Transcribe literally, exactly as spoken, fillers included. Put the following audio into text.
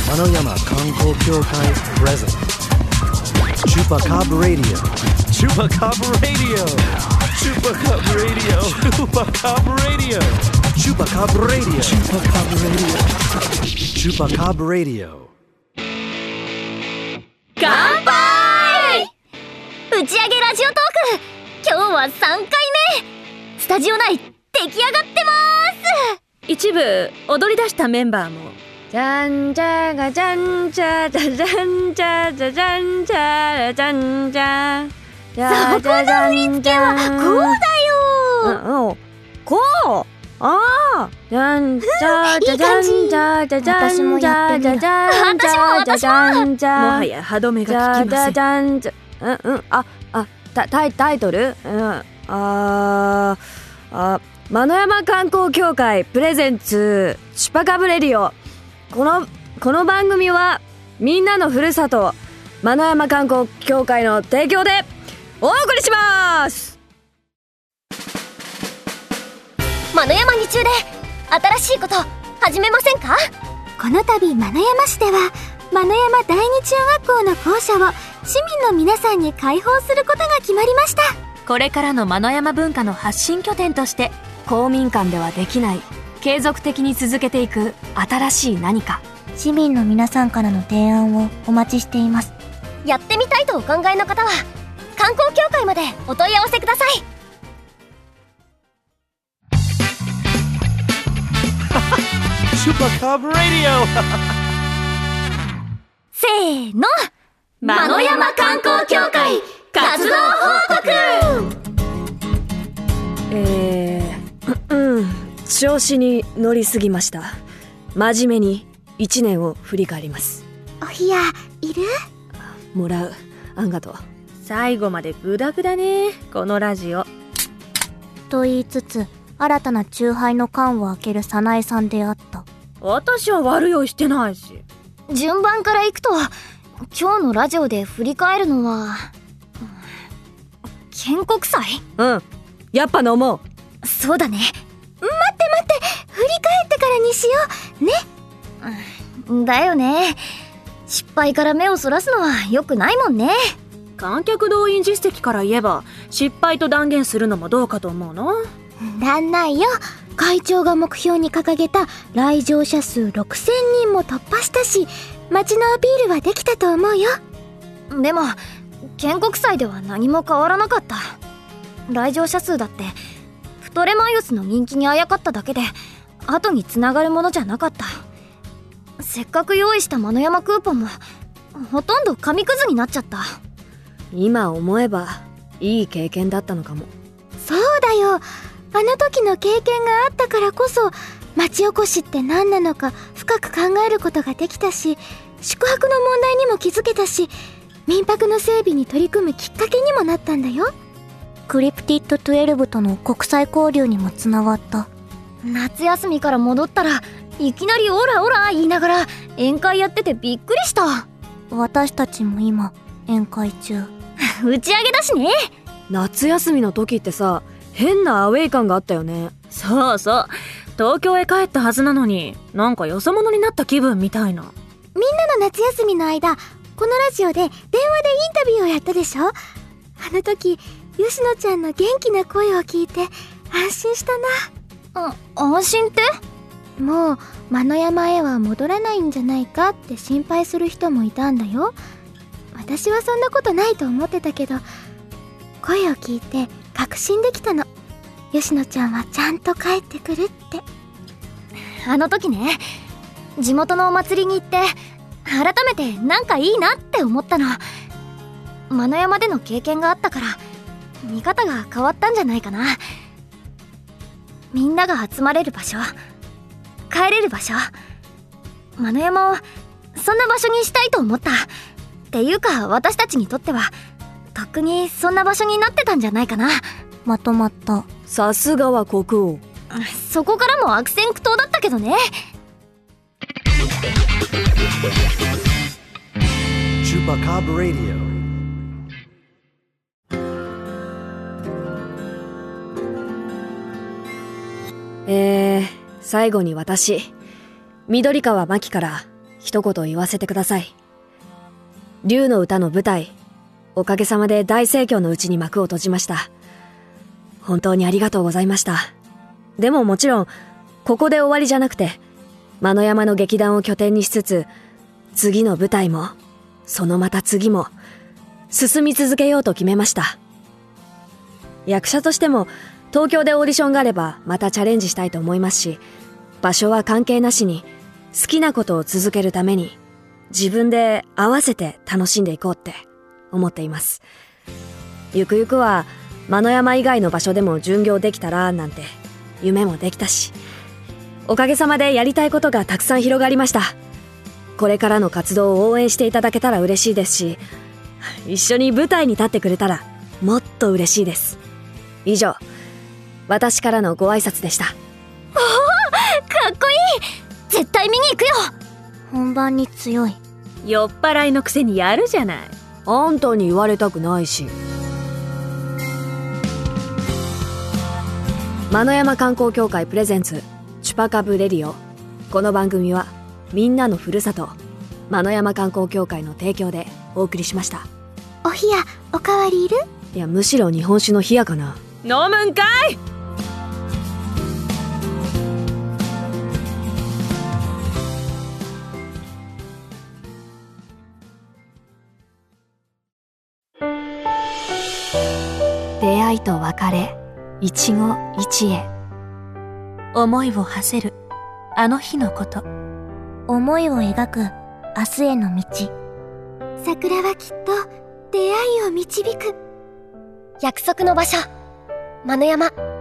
野山観光協会プレゼンツチュパカブラディオチュパカブラディオチュパカブラディオチュパカブラディオチュパカブラディオチュパカブラディオチュパカブラディオ乾杯！打ち上げラジオトーク、今日はさんかいめ。スタジオ内出来上がってます。 一部踊り出したメンバーもじゃんじゃがじゃんじゃじゃじゃんじゃじゃじゃんじゃじゃんじゃじゃそこの振り付けはこうだよ。 うん、こうああじゃんじゃじゃじゃんじゃじゃじゃんじゃじゃじゃんじゃじゃんじゃもはや歯止めが効きません。じゃんじゃうんうんああタイタイトルうんああ間野山観光協会プレゼンツチュパカブレディオ。このこの番組はみんなのふるさと間野山観光協会の提供でお送りします。 間野山に中で新しいこと始めませんか？ この度間野山市では間野山第二中学校の校舎を市民の皆さんに開放することが決まりました。 これからの間野山文化の発信拠点として公民館ではできない継続的に続けていく新しい何か、 市民の皆さんからの提案をお待ちしています。 やってみたいとお考えの方は観光協会までお問い合わせください。 チュパカブラディオせーの、 間野山観光協会活動報告。 えー、うん、調子に乗りすぎました。真面目にいちねんを振り返ります。 お部屋いる？ もらう。あんがとう。 最後までグダグダねこのラジオ。 と言いつつ新たな酎ハイの缶を開ける早苗さんであった。 私は悪酔いしてないし。 順番からいくと今日のラジオで振り返るのは建国祭？ うん、やっぱ飲もう。そうだね。 待って待って振り返ってからにしようね。 うんだよね。失敗から目をそらすのは良くないもんね。 観客動員実績から言えば失敗と断言するのもどうかと思うの。 なんないよ。会長が目標に掲げた来場者数ろくせんにんも突破したし、街のアピールはできたと思うよ。 でも建国祭では何も変わらなかった。来場者数だってプトレマイオスの人気にあやかっただけで後につながるものじゃなかった。せっかく用意した間野山クーポンもほとんど紙くずになっちゃった。 今思えばいい経験だったのかも。 そうだよ。あの時の経験があったからこそ町おこしって何なのか深く考えることができたし、宿泊の問題にも気づけたし、民泊の整備に取り組むきっかけにもなったんだよ。クリプティッドじゅうにとの国際交流にもつながった。 夏休みから戻ったらいきなりオラオラ言いながら宴会やっててびっくりした。 私たちも今宴会中打ち上げだしね。 夏休みの時ってさ、変なアウェイ感があったよね。 そうそう、東京へ帰ったはずなのになんかよそ者になった気分みたいな。 みんなの夏休みの間このラジオで電話でインタビューをやったでしょ。あの時吉野ちゃんの元気な声を聞いて安心したな。あ、安心って？ もう間野山へは戻らないんじゃないかって心配する人もいたんだよ。私はそんなことないと思ってたけど、声を聞いて確信できたの。吉野ちゃんはちゃんと帰ってくるって。 あの時ね、地元のお祭りに行って改めてなんかいいなって思ったの。間野山での経験があったから見方が変わったんじゃないかな。みんなが集まれる場所、帰れる場所、間野山をそんな場所にしたいと思った。っていうか私たちにとってはとっくにそんな場所になってたんじゃないかな。 まとまった。 さすがは国王。 そこからも悪戦苦闘だったけどね。 チュパカブラディオ。 えー、最後に私緑川真希から一言言わせてください。竜の歌の舞台、おかげさまで大盛況のうちに幕を閉じました。本当にありがとうございました。でももちろん、ここで終わりじゃなくて、間の山の劇団を拠点にしつつ、次の舞台も、そのまた次も、進み続けようと決めました。役者としても、東京でオーディションがあれば、またチャレンジしたいと思いますし、場所は関係なしに、好きなことを続けるために、自分で合わせて楽しんでいこうって思っています。ゆくゆくは、間の山以外の場所でも巡業できたら、なんて、夢もできたし、おかげさまでやりたいことがたくさん広がりました。これからの活動を応援していただけたら嬉しいですし、一緒に舞台に立ってくれたらもっと嬉しいです。以上、私からのご挨拶でした。 おお、かっこいい。絶対見に行くよ。 本番に強い。 酔っ払いのくせにやるじゃない。あんたに言われたくないし。間の山観光協会プレゼンツチュパカブレディオ。この番組はみんなのふるさと間の山観光協会の提供でお送りしました。 お冷やおかわりいる？ いや、むしろ日本酒の冷やかな。飲むんかい。 出会いと別れ、一期一会。思いを馳せるあの日のこと。 思いを描く明日への道。桜はきっと出会いを導く。 約束の場所、間の山。